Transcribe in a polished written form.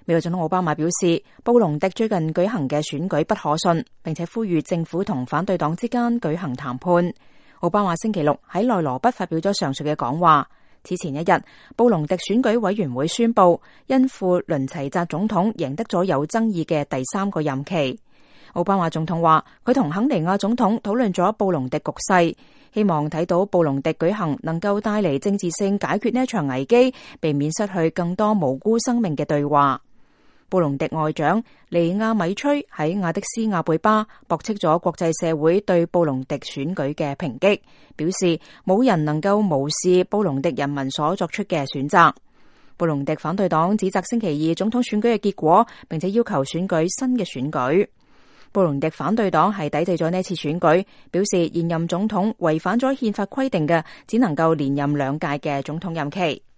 美國總統奧巴馬表示，布隆迪最近舉行嘅選舉不可信，並且呼籲政府同反對黨之間舉行談判。奧巴馬星期六喺內羅畢發表咗上述嘅講話。此前一日，布隆迪選舉委員會宣布，因庫倫齊扎總統贏得咗有爭議嘅第3個任期。奧巴馬總統話，佢同肯尼亞總統討論咗布隆迪局勢，希望睇到布隆迪舉行能夠帶嚟政治性解決呢一場危機，避免失去更多無辜生命嘅對話。布隆迪外長尼亞米崔喺亞的斯亞貝巴駁斥咗國際社會對布隆迪選舉嘅抨擊，表示冇人能夠無視布隆迪人民所作出嘅選擇。布隆迪反對黨指責星期二總統選舉嘅結果，並且要求選舉新嘅選舉。布隆迪反對黨係抵制咗呢次選舉，表示現任總統違反咗憲法規定嘅只能夠連任2屆嘅總統任期。